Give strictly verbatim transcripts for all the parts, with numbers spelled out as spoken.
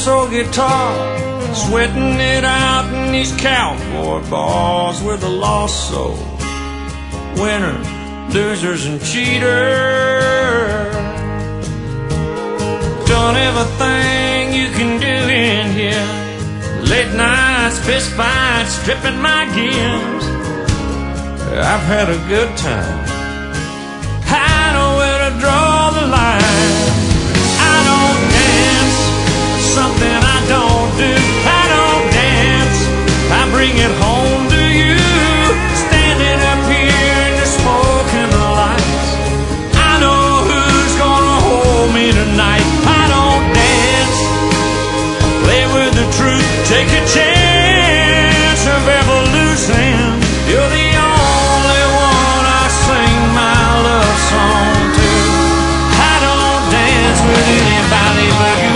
old guitar, sweating it out in these cowboy bars with a lost soul. Winners, losers, and cheaters. Done everything you can do in here. Late nights, fist fights, stripping my gifts. I've had a good time. I know where to draw the line. I don't dance, something I don't do. I don't dance, I bring it home to you. Standing up here in the smoke and the lights. I know who's gonna hold me tonight. I don't dance, I play with the truth. Take a chance of evolution. You're the only one I sing my love song to. I don't dance with anybody but you.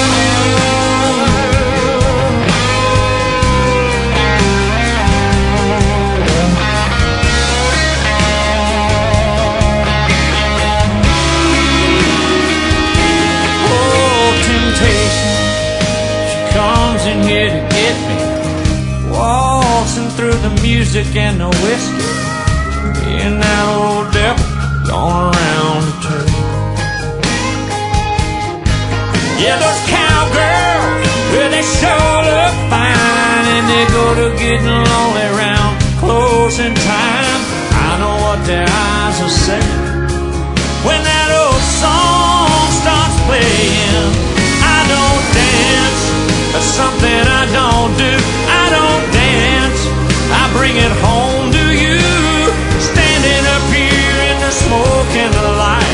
Oh, temptation, she comes in here to get me, waltzing through the music and the whiskey. And that old devil gone around the turn. Yeah, those cowgirls, well, they sure look fine, and they go to getting lonely round closing time. I know what their eyes are saying when that old song starts playing. I don't dance, that's something I don't do. I don't dance, I bring it home to you. Standing up here in the smoke and the light.